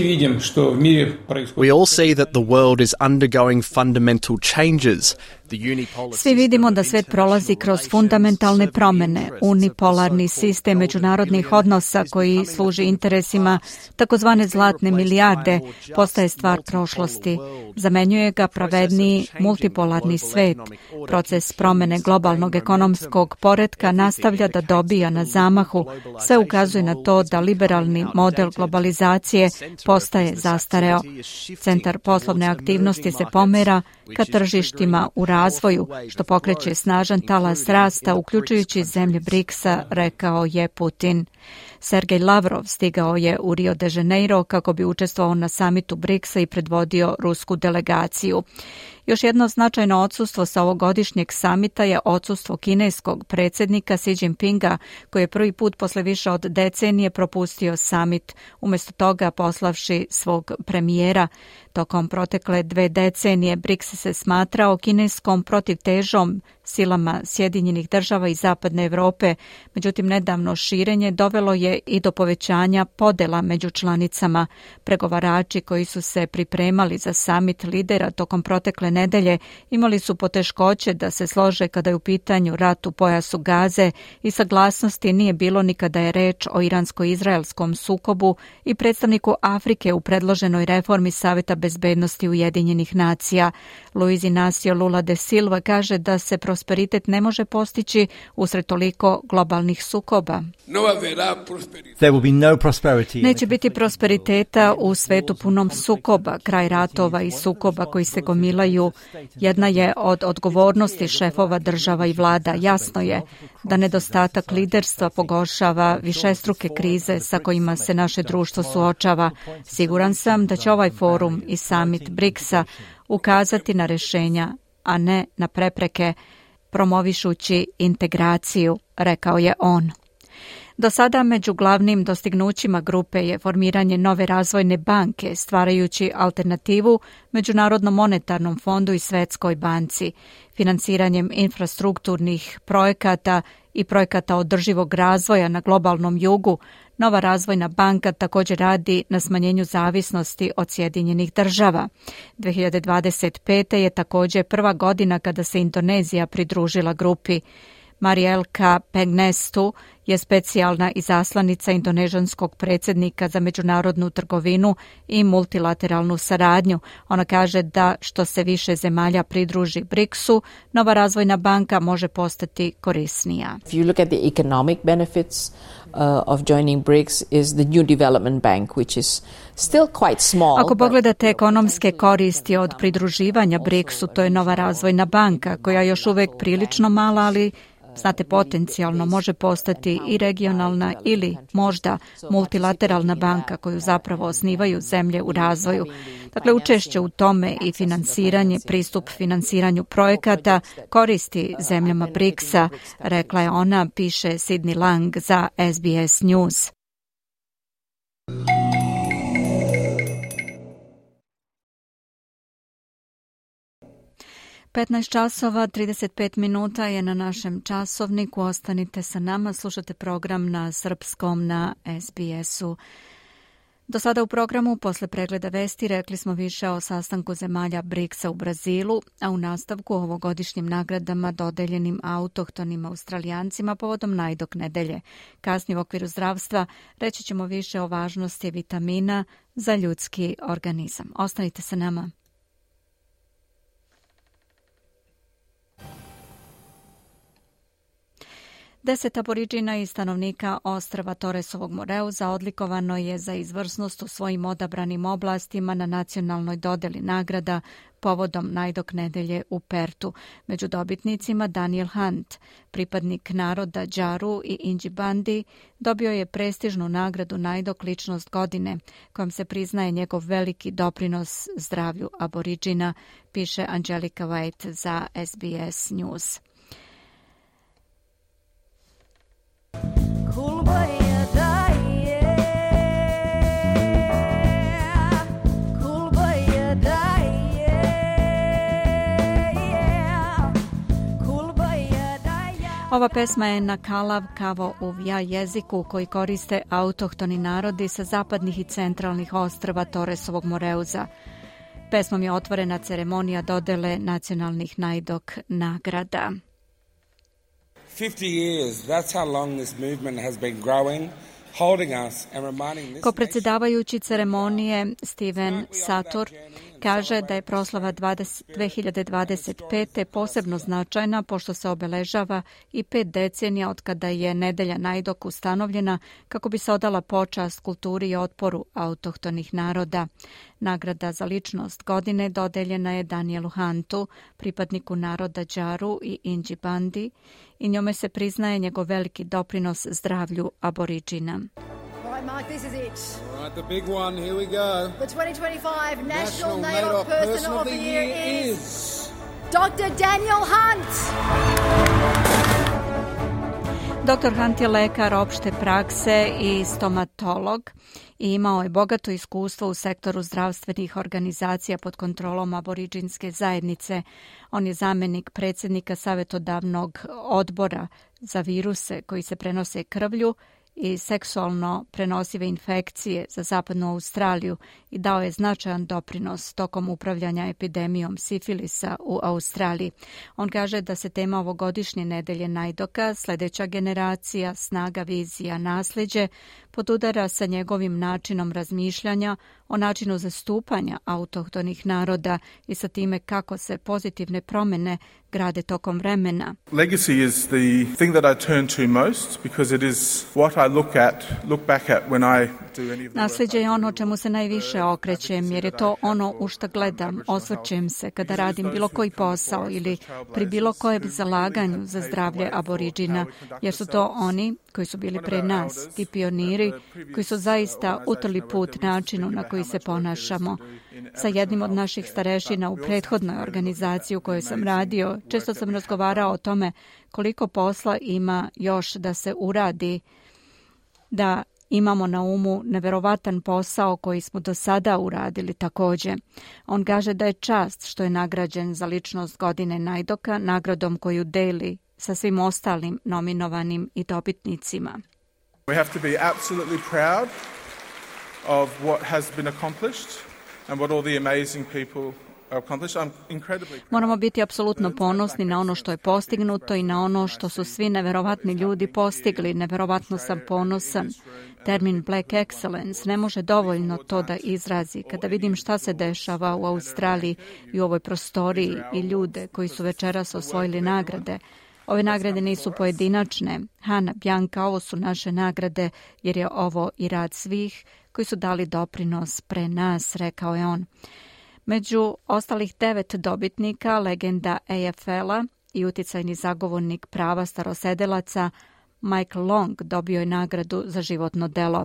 We all see that the world is undergoing fundamental changes. Svi vidimo da svet prolazi kroz fundamentalne promjene. Unipolarni sistem međunarodnih odnosa koji služi interesima takozvane zlatne milijarde postaje stvar prošlosti. Zamenjuje ga pravedniji multipolarni svet. Proces promjene globalnog ekonomskog poretka nastavlja da dobija na zamahu. Sve ukazuje na to da liberalni model globalizacije postaje zastareo. Centar poslovne aktivnosti se pomera ka tržištima u razvoju, što pokreće snažan talas rasta, uključujući zemlje BRICS-a, rekao je Putin. Sergej Lavrov stigao je u Rio de Janeiro kako bi učestvovao na samitu BRICS-a i predvodio rusku delegaciju. Još jedno značajno odsustvo sa ovogodišnjeg samita je odsustvo kineskog predsjednika Xi Jinpinga, koji je prvi put posle više od decenije propustio samit, umjesto toga poslavši svog premijera. Tokom protekle 2 decenije BRICS se smatrao kineskom protivtežom silama Sjedinjenih država i Zapadne Evrope, međutim nedavno širenje dovelo je i do povećanja podela među članicama. Pregovarači koji su se pripremali za samit lidera tokom protekle nedelje imali su poteškoće da se slože kada je u pitanju rat u pojasu Gaze i saglasnosti nije bilo ni kada je reč o iransko-izraelskom sukobu i predstavniku Afrike u predloženoj reformi Saveta bezbednosti Ujedinjenih nacija. Luiz Inácio Lula da Silva kaže da se prosperitet ne može postići usred toliko globalnih sukoba. Neće biti prosperiteta u svetu punom sukoba. Kraj ratova i sukoba koji se gomilaju jedna je od odgovornosti šefova država i vlada. Jasno je da nedostatak liderstva pogoršava višestruke krize sa kojima se naše društvo suočava. Siguran sam da će ovaj forum i summit BRICS-a ukazati na rješenja, a ne na prepreke, promovišući integraciju, rekao je on. Do sada među glavnim dostignućima grupe je formiranje nove razvojne banke, stvarajući alternativu Međunarodnom monetarnom fondu i Svetskoj banci. Financiranjem infrastrukturnih projekata i projekata održivog razvoja na globalnom jugu, nova razvojna banka također radi na smanjenju zavisnosti od Sjedinjenih država. 2025. je također prva godina kada se Indonezija pridružila grupi. Marielka Pegnestu je specijalna izaslanica indonežanskog predsjednika za međunarodnu trgovinu i multilateralnu saradnju. Ona kaže da što se više zemalja pridruži BRICS-u, nova razvojna banka može postati korisnija. If you look at the economic benefits of joining BRICS is the new development bank, which is still quite small. Ako pogledate ekonomske koristi od pridruživanja BRICS-u, to je nova razvojna banka koja je još uvijek prilično mala, ali znate, potencijalno može postati i regionalna ili možda multilateralna banka koju zapravo osnivaju zemlje u razvoju. Dakle, učešće u tome i financiranje, pristup financiranju projekata koristi zemljama BRICS-a, rekla je ona, piše Sidney Lang za SBS News. 15 časova, 35 minuta je na našem časovniku. Ostanite sa nama, slušate program na srpskom na SBS-u. Do sada u programu, posle pregleda vesti, rekli smo više o sastanku zemalja BRICS-a u Brazilu, a u nastavku o ovogodišnjim nagradama dodeljenim autohtonim Australijancima povodom Najdok nedelje. Kasnije u okviru zdravstva reći ćemo više o važnosti vitamina za ljudski organizam. Ostanite sa nama. Deset aboriđina i stanovnika ostrva Torresovog Moreuza odlikovano je za izvrsnost u svojim odabranim oblastima na nacionalnoj dodeli nagrada povodom Najdok nedelje u Pertu. Među dobitnicima Daniel Hunt, pripadnik naroda Džaru i Inđibandi, dobio je prestižnu nagradu Najdok ličnost godine, kojom se priznaje njegov veliki doprinos zdravlju aboriđina, piše Angelika White za SBS News. Ova pesma je na kalav kavo uvja jeziku koji koriste autohtoni narodi sa zapadnih i centralnih ostrva Torresovog Moreuza. Pesmom je otvorena ceremonija dodele nacionalnih Najdok nagrada. 50 years, that's how long this movement has been growing, holding us and reminding this. Ko predsjedavajući ceremonije Steven Sator kaže da je proslava 2025. posebno značajna pošto se obeležava i 5 decenija od kada je nedelja Najdok ustanovljena kako bi se odala počast kulturi i otporu autohtonih naroda. Nagrada za ličnost godine dodeljena je Danielu Huntu, pripadniku naroda Džaru i Inđibandi, i njome se priznaje njegov veliki doprinos zdravlju aboriđina. Right, Mark, this is it. All right, the big one, here we go. The 2025 National NAIDOC Person of the Year is Dr. Daniel Hunt. Dr. Hunt je lekar opšte prakse i stomatolog i imao je bogato iskustvo u sektoru zdravstvenih organizacija pod kontrolom aboriđinske zajednice. On je zamenik predsjednika savjetodavnog odbora za viruse koji se prenose krvlju i seksualno prenosive infekcije za zapadnu Australiju i dao je značajan doprinos tokom upravljanja epidemijom sifilisa u Australiji. On kaže da se tema ovogodišnje nedelje Najdoka, sljedeća generacija, snaga, vizija, nasljeđe, podudara sa njegovim načinom razmišljanja o načinu zastupanja autohtonih naroda i sa time kako se pozitivne promjene grade tokom vremena. Legacy is the thing that I turn to most because it is what I look back at when I do any of the work. Nasljeđe je ono čemu se najviše okrećem jer je to ono u što gledam, osvrćem se kada radim bilo koji posao ili pri bilo kojem zalaganju za zdravlje aboriđina, jer su to oni koji su bili pre nas, ti pioniri koji su zaista utrli put načinu na koji se ponašamo. Sa jednim od naših starešina u prethodnoj organizaciji u kojoj sam radio, često sam razgovarao o tome koliko posla ima još da se uradi, da imamo na umu neverovatan posao koji smo do sada uradili također. On kaže da je čast što je nagrađen za ličnost godine Najdoka nagradom koju deli sa svim ostalim nominovanim i dobitnicima. We have to be absolutely proud of what has been accomplished and what all the amazing people accomplished. I'm incredibly proud. Moramo biti apsolutno ponosni na ono što je postignuto i na ono što su svi neverovatni ljudi postigli. Neverovatno sam ponosan. Termin Black Excellence ne može dovoljno to da izrazi. Kada vidim šta se dešava u Australiji i u ovoj prostoriji i ljude koji su večeras osvojili nagrade. Ove nagrade nisu pojedinačne. Hana, Bjanka, ovo su naše nagrade jer je ovo i rad svih koji su dali doprinos pre nas, rekao je on. Među ostalih 9 dobitnika, legenda AFL-a i uticajni zagovornik prava starosedelaca Michael Long dobio je nagradu za životno delo.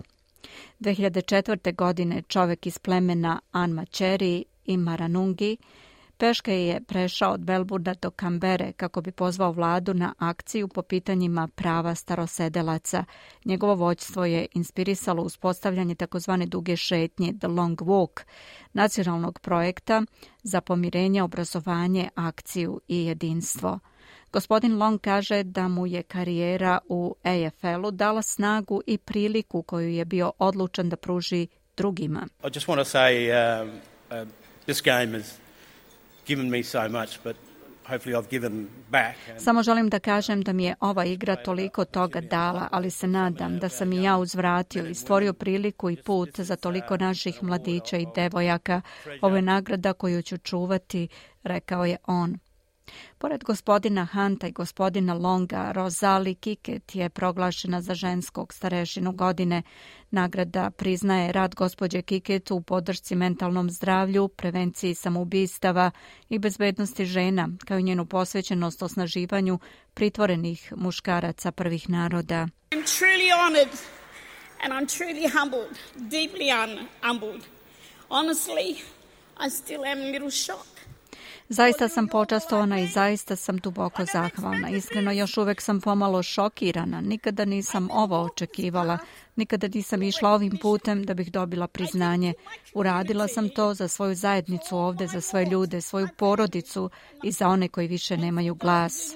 2004. godine čovjek iz plemena Anmacheri i Maranungi peške je prešao od Melbournea do Kambere kako bi pozvao vladu na akciju po pitanjima prava starosedelaca. Njegovo vođstvo je inspirisalo uspostavljanje takozvane duge šetnje The Long Walk, nacionalnog projekta za pomirenje, obrazovanje, akciju i jedinstvo. Gospodin Long kaže da mu je karijera u AFL-u dala snagu i priliku koju je bio odlučan da pruži drugima. I just want to say this game is given me so much, but hopefully I've given back. Samo želim da kažem da mi je ova igra toliko toga dala, ali se nadam da sam i ja uzvratio i stvorio priliku i put za toliko naših mladića i devojaka. Ovo je nagrada koju ću čuvati, rekao je on. Pored gospodina Hunta i gospodina Longa, Rosalie Kiket je proglašena za ženskog starešinu godine. Nagrada priznaje rad gospođe Kiket u podršci mentalnom zdravlju, prevenciji samoubistava i bezbednosti žena, kao i njenu posvećenost osnaživanju pritvorenih muškaraca prvih naroda. I'm truly honored and I'm truly humbled, deeply humbled. Honestly, I still am a little shocked. Zaista sam počastovana i zaista sam duboko zahvalna. Iskreno, još uvek sam pomalo šokirana. Nikada nisam ovo očekivala. Nikada nisam išla ovim putem da bih dobila priznanje. Uradila sam to za svoju zajednicu ovde, za svoje ljude, svoju porodicu i za one koji više nemaju glas.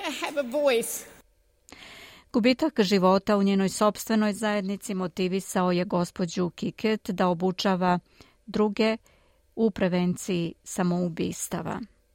Gubitak života u njenoj sopstvenoj zajednici motivisao je gospođu Kiket da obučava druge u prevenciji samoubistava.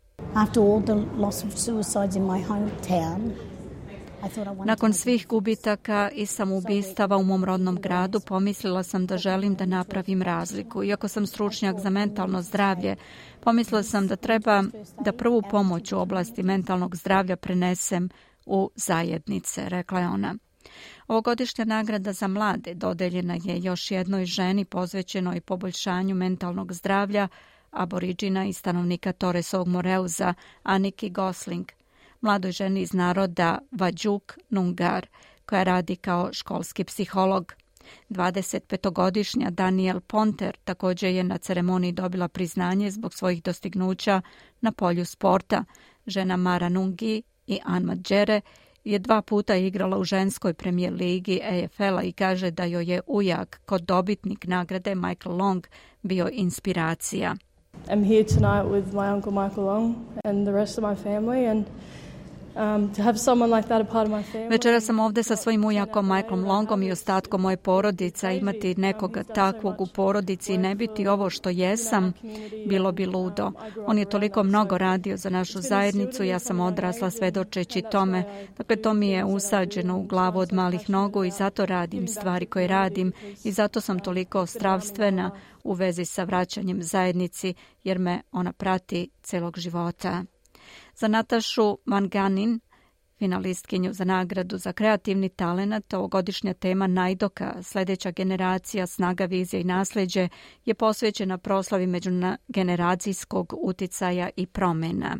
Nakon svih gubitaka i samoubistava u mom rodnom gradu, pomislila sam da želim da napravim razliku. Iako sam stručnjak za mentalno zdravlje, pomislila sam da treba da prvu pomoć u oblasti mentalnog zdravlja prenesem u zajednice, rekla je ona. Ovogodišnja nagrada za mlade dodeljena je još jednoj ženi posvećenoj poboljšanju mentalnog zdravlja aboriđina i stanovnika Torresovog Moreuza, Aniki Gosling, mladoj ženi iz naroda Vadjuk Nungar, koja radi kao školski psiholog. 25-godišnja Daniel Ponter također je na ceremoniji dobila priznanje zbog svojih dostignuća na polju sporta. Žena Mara Nungi i Anmacheri je 2 puta igrala u ženskoj premijer ligi AFL-a i kaže da joj je ujak kod dobitnik nagrade Michael Long bio inspiracija. I'm here tonight with my uncle Michael Long and the rest of my family and to have someone like that a part of my family. Večera sam ovdje sa svojim ujakom Michaelom Longom i ostatkom moje porodice. Imati nekoga takvog u porodici i ne biti ovo što jesam, bilo bi ludo. On je toliko mnogo radio za našu zajednicu, ja sam odrasla svedočeći tome. Dakle, to mi je usađeno u glavu od malih nogu i zato radim stvari koje radim i zato sam toliko stravstvena u vezi sa vraćanjem zajednici, jer me ona prati celog života. Za Natašu Manganin, finalistkinju za nagradu za kreativni talenat, ovogodišnja tema Najdoka, sljedeća generacija, snaga, vizija i nasljeđe, je posvećena proslavi međugeneracijskog uticaja i promjena.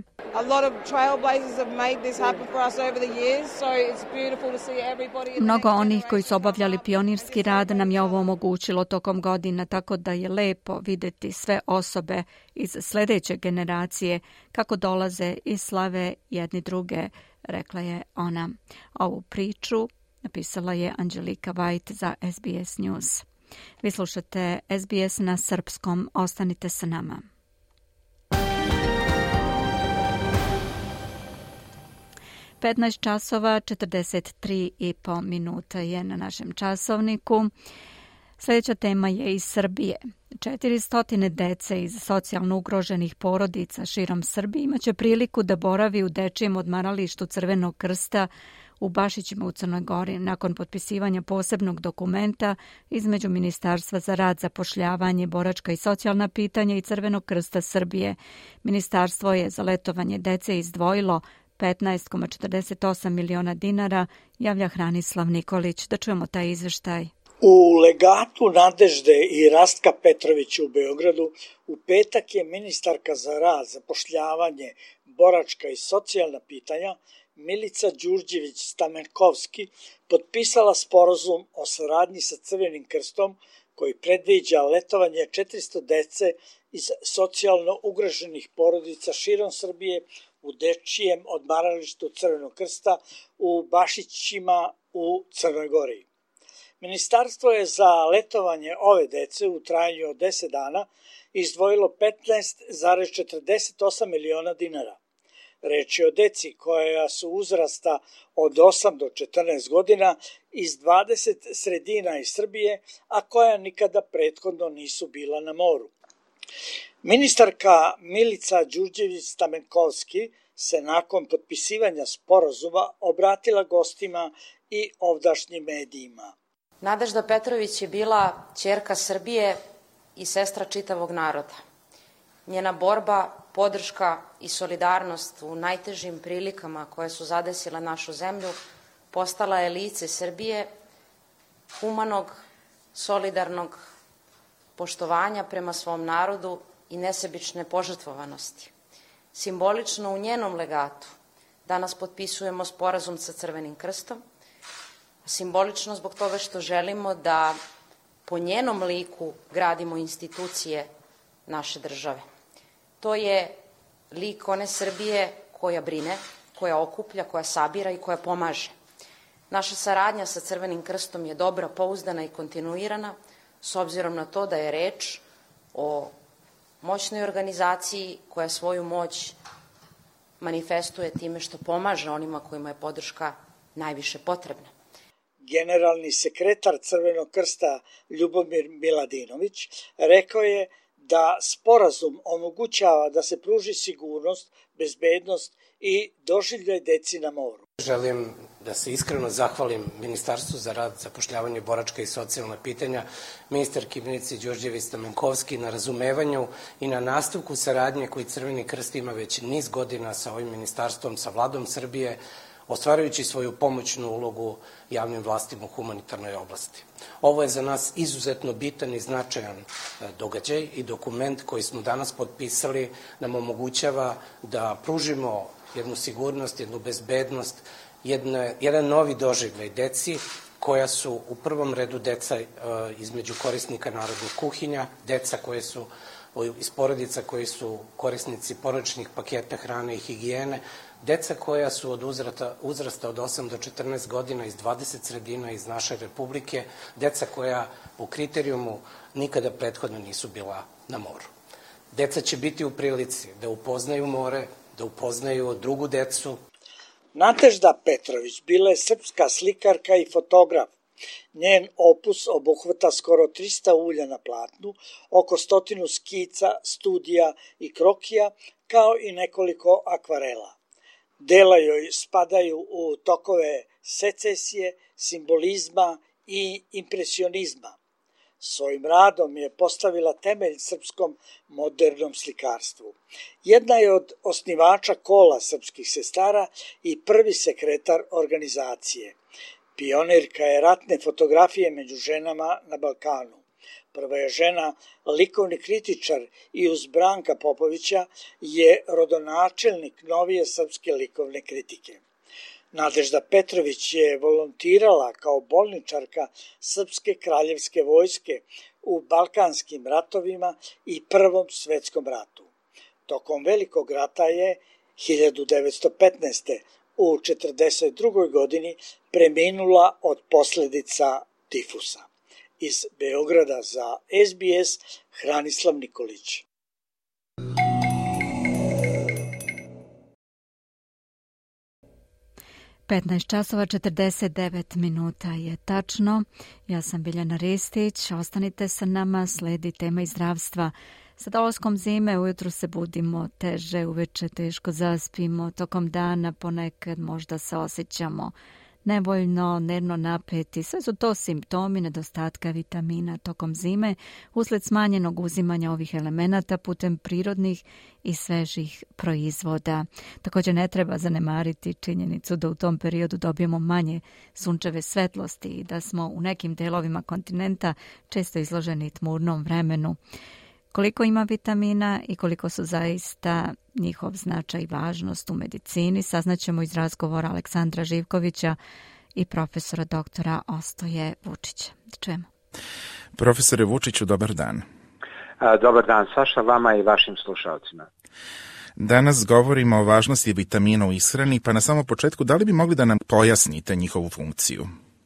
Mnogo onih koji su obavljali pionirski rad nam je ovo omogućilo tokom godina, tako da je lepo vidjeti sve osobe iz sljedeće generacije kako dolaze i slave jedni druge, rekla je ona. Ovu priču napisala je Anđelika Vajt za SBS News. Vi slušate SBS na srpskom. Ostanite sa nama. Petnaest časova 43,5 minuta je na našem časovniku. Sljedeća tema je iz Srbije. 400 dece iz socijalno ugroženih porodica širom Srbije imaće priliku da boravi u dečijem odmaralištu Crvenog krsta u Bašićima u Crnoj Gori nakon potpisivanja posebnog dokumenta između Ministarstva za rad, zapošljavanje, boračka i socijalna pitanja i Crvenog krsta Srbije. Ministarstvo je za letovanje dece izdvojilo 15,48 miliona dinara, javlja Hranislav Nikolić. Da čujemo taj izveštaj. U legatu Nadežde i Rastka Petrovića u Beogradu u petak je ministarka za rad, zapošljavanje, boračka i socijalna pitanja Milica Đurđević-Stamenkovski potpisala sporazum o saradnji sa Crvenim krstom koji predviđa letovanje 400 dece iz socijalno ugroženih porodica širom Srbije u dečijem odmaralištu Crvenog krsta u Bašićima u Crnoj Gori. Ministarstvo je za letovanje ove dece u trajanju od 10 dana izdvojilo 15,48 miliona dinara. Reč je o deci koja su uzrasta od 8 do 14 godina iz 20 sredina iz Srbije, a koja nikada prethodno nisu bila na moru. Ministarka Milica Đurđević-Stamenkovski se nakon potpisivanja sporazuma obratila gostima i ovdašnjim medijima. Nadežda Petrović je bila ćerka Srbije i sestra čitavog naroda. Njena borba, podrška i solidarnost u najtežim prilikama koje su zadesile našu zemlju postala je lice Srbije, humanog, solidarnog poštovanja prema svom narodu i nesebične požrtvovanosti. Simbolično u njenom legatu danas potpisujemo sporazum sa Crvenim krstom, simbolično zbog toga što želimo da po njenom liku gradimo institucije naše države. To je lik one Srbije koja brine, koja okuplja, koja sabira i koja pomaže. Naša saradnja sa Crvenim krstom je dobra, pouzdana i kontinuirana, s obzirom na to da je reč o moćnoj organizaciji koja svoju moć manifestuje time što pomaže onima kojima je podrška najviše potrebna. Generalni sekretar Crvenog krsta Ljubomir Miladinović rekao je da sporazum omogućava da se pruži sigurnost, bezbednost i doživljaj deci na moru. Želim da se iskreno zahvalim Ministarstvu za rad, zapošljavanje, boračka i socijalna pitanja, ministarki Milici Đurđević-Stamenkovski na razumevanju i na nastavku saradnje koji Crveni krst ima već niz godina sa ovim ministarstvom, sa vladom Srbije, ostvarujući svoju pomoćnu ulogu javnim vlastima u humanitarnoj oblasti. Ovo je za nas izuzetno bitan i značajan događaj i dokument koji smo danas potpisali nam omogućava da pružimo jednu sigurnost, jednu bezbednost, jedan novi doživljaj deci koja su u prvom redu deca između korisnika narodnih kuhinja, deca koje su iz porodica koji su korisnici porodičnih paketa hrane i higijene, Deca koja su od uzrasta od 8 do 14 godina iz 20 sredina iz naše republike, deca koja u kriterijumu nikada prethodno nisu bila na moru. Deca će biti u prilici da upoznaju more, da upoznaju drugu decu. Natežda Petrović bila je srpska slikarka i fotograf. Njen opus obuhvata skoro 300 ulja na platnu, oko 100 skica, studija i krokija, kao i nekoliko akvarela. Dela joj spadaju u tokove secesije, simbolizma i impresionizma. Svojim radom je postavila temelj srpskom modernom slikarstvu. Jedna je od osnivača Kola srpskih sestara i prvi sekretar organizacije. Pionirka je ratne fotografije među ženama na Balkanu. Prva je žena, likovni kritičar i uz Branka Popovića je rodonačelnik novije srpske likovne kritike. Nadežda Petrović je volontirala kao bolničarka Srpske kraljevske vojske u Balkanskim ratovima i Prvom svetskom ratu. Tokom Velikog rata je 1915. u 42. godini preminula od posljedica tifusa. Iz Beograda za SBS Hranislav Nikolić. (15:49) je tačno. Ja sam Biljana Ristić. Ostanite sa nama, sledi tema i zdravstva. Sa dolaskom zime ujutru se budimo teže, uveče teško zaspimo, tokom dana ponekad možda se osjećamo nevoljno, nervno napeti. Sve su to simptomi nedostatka vitamina tokom zime usled smanjenog uzimanja ovih elemenata putem prirodnih i svežih proizvoda. Također ne treba zanemariti činjenicu da u tom periodu dobijemo manje sunčeve svetlosti i da smo u nekim delovima kontinenta često izloženi tmurnom vremenu. Koliko ima vitamina i koliko su zaista njihov značaj i važnost u medicini saznaćemo iz razgovora Aleksandra Živkovića i profesora doktora Ostoje Vučića. Čujemo. Profesore Vučiću, dobar dan. Dobar dan, Saša, vama i vašim slušalcima. Danas govorimo o važnosti vitamina u ishrani, pa na samom početku da li bi mogli da nam pojasnite njihovu funkciju?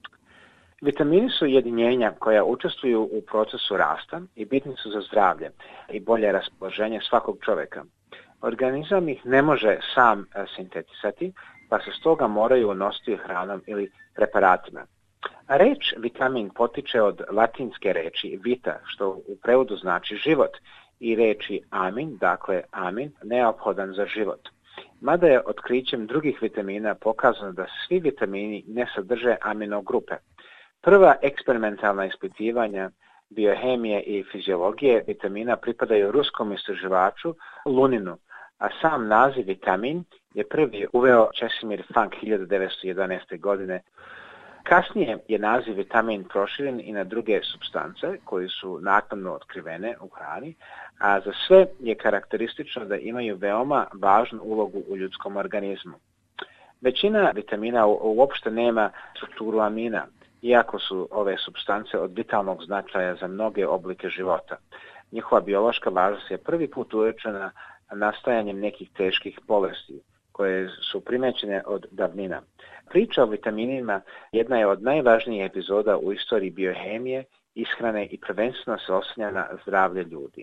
Vitamini su jedinjenja koja učestvuju u procesu rasta i bitni su za zdravlje i bolje raspoloženje svakog čovjeka. Organizam ih ne može sam sintetisati, pa se stoga moraju unositi hranom ili preparatima. Reč vitamin potiče od latinske reči vita, što u prevodu znači život, i reči amin, dakle amin, neophodan za život. Mada je otkrićem drugih vitamina pokazano da svi vitamini ne sadrže aminogrupe. Prva eksperimentalna ispitivanja biohemije i fiziologije vitamina pripadaju ruskom istraživaču Luninu, a sam naziv vitamin je prvi uveo Česimir Funk 1911. godine. Kasnije je naziv vitamin proširen i na druge supstance koje su naknadno otkrivene u hrani, a za sve je karakteristično da imaju veoma važnu ulogu u ljudskom organizmu. Većina vitamina uopšte nema strukturu amina, iako su ove supstance od vitalnog značaja za mnoge oblike života. Njihova biološka važnost je prvi put uočena nastajanjem nekih teških bolesti, koje su primećene od davnina. Priča o vitaminima jedna je od najvažnijih epizoda u istoriji biohemije, ishrane i prvenstveno se oslanja na zdravlje ljudi.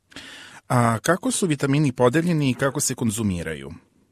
A kako su vitamini podeljeni i kako se konzumiraju?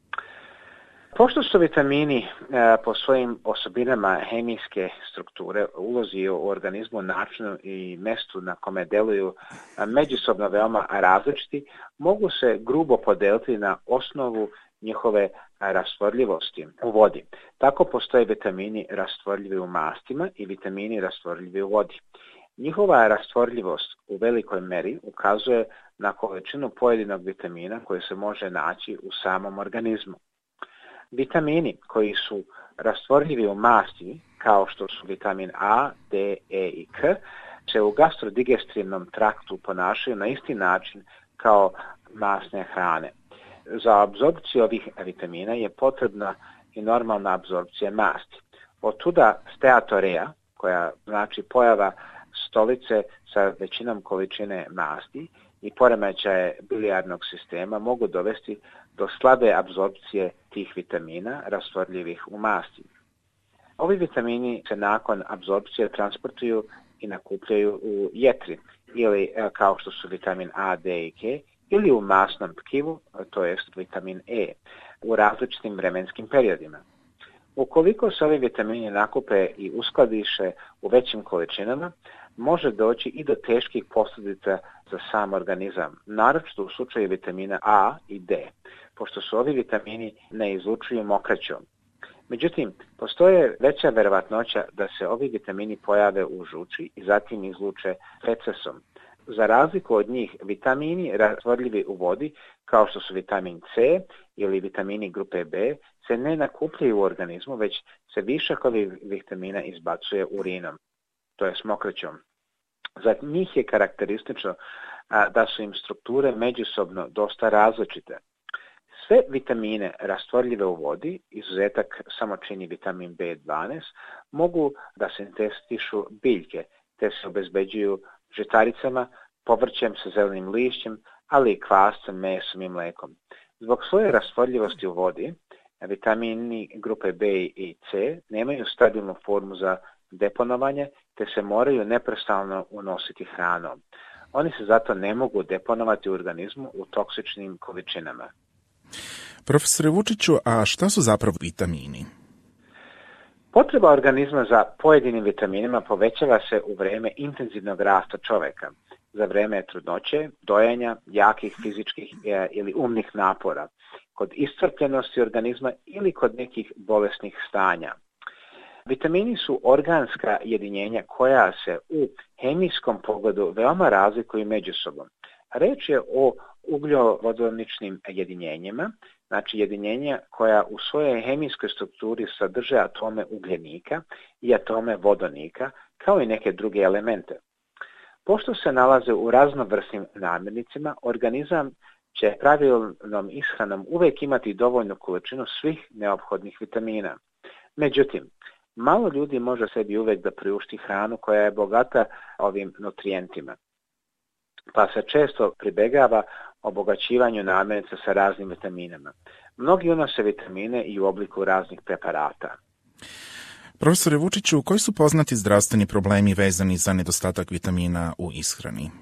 Pošto su vitamini po svojim osobinama hemijske strukture, ulozi u organizmu, načinu i mestu na kome deluju međusobno veoma različiti, mogu se grubo podeliti na osnovu njihove rastvorljivosti u vodi. Tako postoje vitamini rastvorljivi u mastima i vitamini rastvorljivi u vodi. Njihova rastvorljivost u velikoj meri ukazuje na količinu pojedinog vitamina koji se može naći u samom organizmu. Vitamini koji su rastvorljivi u masti, kao što su vitamin A, D, E i K, se u gastrodigestivnom traktu ponašaju na isti način kao masne hrane. Za apsorpciju ovih vitamina je potrebna i normalna apsorpcija masti. Otuda steatoreja, koja znači pojava stolice sa većinom količine masti i poremećaje bilijarnog sistema mogu dovesti do slabe apsorpcije tih vitamina rastvorljivih u masti. Ovi vitamini se nakon apsorpcije transportuju i nakupljaju u jetri, ili kao što su vitamin A, D i K, ili u masnom tkivu, to jest vitamin E, u različitim vremenskim periodima. Ukoliko se ovi vitamini nakupe i uskladiše u većim količinama, može doći i do teških posljedica za sam organizam, naročito u slučaju vitamina A i D, pošto su ovi vitamini ne izlučuju mokraćom. Međutim, postoje veća verovatnoća da se ovi vitamini pojave u žuči i zatim izluče fecesom. Za razliku od njih, vitamini rastvorljivi u vodi, kao što su vitamin C ili vitamini grupe B, se ne nakupljaju u organizmu, već se višak ovih vitamina izbacuje urinom, to je mokraćom. Za njih je karakteristično da su im strukture međusobno dosta različite. Sve vitamine rastvorljive u vodi, izuzetak samo čini vitamin B12, mogu da sintetišu biljke, te se obezbeđuju žitaricama, povrćem sa zelenim lišćem, ali i kvascem, mesom i mlekom. Zbog svoje rastvorljivosti u vodi, vitamini grupe B i C nemaju stabilnu formu za deponovanje, te se moraju neprestano unositi hranom. Oni se zato ne mogu deponovati u organizmu u toksičnim količinama. Profesore Vučiću, a šta su zapravo vitamini? Potreba organizma za pojedinim vitaminima povećava se u vreme intenzivnog rasta čoveka, za vreme trudnoće, dojenja, jakih fizičkih ili umnih napora, kod iscrpljenosti organizma ili kod nekih bolesnih stanja. Vitamini su organska jedinjenja koja se u hemijskom pogledu veoma razlikuju među sobom. Reč je o ugljovodoničnim jedinjenjima, znači jedinjenja koja u svojoj hemijskoj strukturi sadrže atome ugljenika i atome vodonika, kao i neke druge elemente. Pošto se nalaze u raznovrsnim namirnicima, organizam će pravilnom ishranom uvijek imati dovoljnu količinu svih neophodnih vitamina. Međutim, malo ljudi može sebi uvijek da priušti hranu koja je bogata ovim nutrijentima, pa se često pribegava obogaćivanju namirnica sa raznim vitaminama. Mnogi unose vitamine i u obliku raznih preparata. Profesore Vučiću, koji su poznati zdravstveni problemi vezani za nedostatak vitamina u ishrani?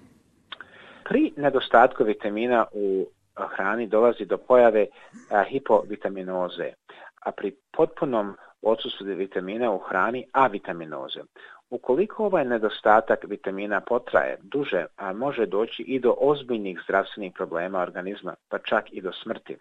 Pri nedostatku vitamina u hrani dolazi do pojave hipovitaminoze, a pri potpunom odsustvu vitamina u hrani avitaminoze. Ukoliko ovaj nedostatak vitamina potraje duže, a može doći i do ozbiljnih zdravstvenih problema organizma, pa čak i do smrti.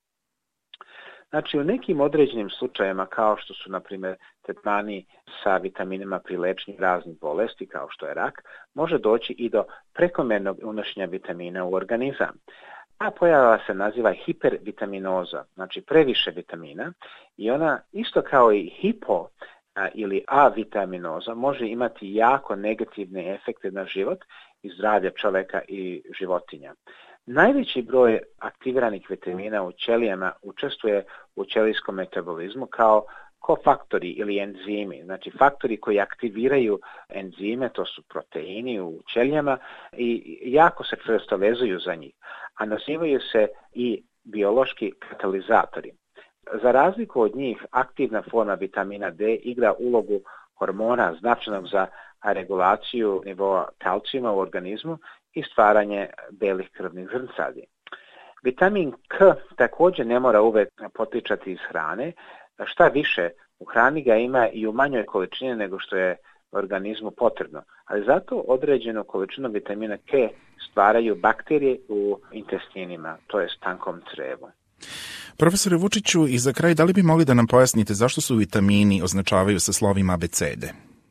Znači, u nekim određenim slučajevima, kao što su, na primjer, tretmani sa vitaminima pri lečenju raznih bolesti, kao što je rak, može doći i do prekomjernog unošenja vitamina u organizam. Ta pojava se naziva hipervitaminoza, znači previše vitamina, i ona isto kao i hipo ili avitaminoza može imati jako negativne efekte na život i zdravlje čoveka i životinja. Najveći broj aktiviranih vitamina u ćelijama učestvuje u ćelijskom metabolizmu kao kofaktori ili enzimi, znači faktori koji aktiviraju enzime, to su proteini u ćelijama i jako se često vezuju za njih, a nazivaju se i biološki katalizatori. Za razliku od njih, aktivna forma vitamina D igra ulogu hormona značajnog za regulaciju nivoa kalcijuma u organizmu i stvaranje belih krvnih zrncadi. Vitamin K također ne mora uvek potičati iz hrane, šta više, u hrani ga ima i u manjoj količini nego što je organizmu potrebno, ali zato određenu količinu vitamina K stvaraju bakterije u intestinima, to je tankom crevu. Profesore Vučiću, i za kraj, da li bi mogli da nam pojasnite zašto su vitamini označavaju sa slovima abecede?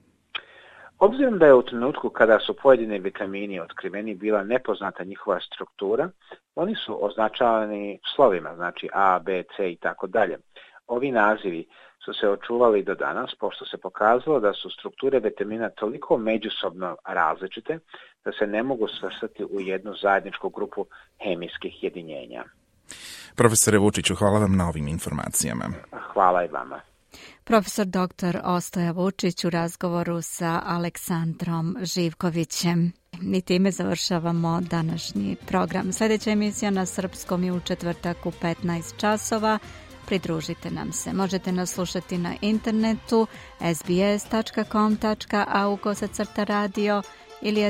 Obzirom da je u trenutku kada su pojedini vitamini otkriveni bila nepoznata njihova struktura, oni su označavani slovima, znači A, B, C i tako dalje. Ovi nazivi su se očuvali do danas, pošto se pokazalo da su strukture vitamina toliko međusobno različite da se ne mogu svrstati u jednu zajedničku grupu hemijskih jedinjenja. Profesore Vučiću, hvala vam na ovim informacijama. Hvala i vama. Profesor dr. Ostoja Vučić u razgovoru sa Aleksandrom Živkovićem. I time završavamo današnji program. Sljedeća emisija na srpskom je u četvrtak u 15 časova, pridružite nam se. Možete nas slušati na internetu sbs.com.au/radio ili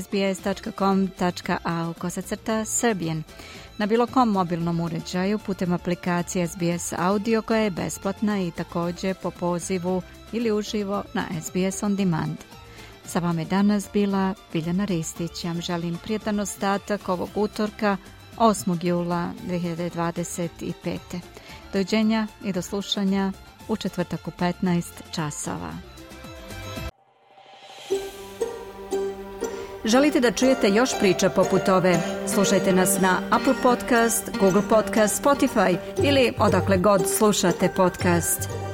sbs.com.au/Serbian. Na bilo kom mobilnom uređaju putem aplikacije SBS Audio koja je besplatna i također po pozivu ili uživo na SBS On Demand. Sa vama je danas bila Biljana Ristić. Ja vam želim prijetan ostatak ovog utorka 8. jula 2025. Doviđenja i do slušanja u četvrtak u 15 časova. Želite da čujete još priča poput ove? Slušajte nas na Apple Podcast, Google Podcast, Spotify ili odakle god slušate podcast.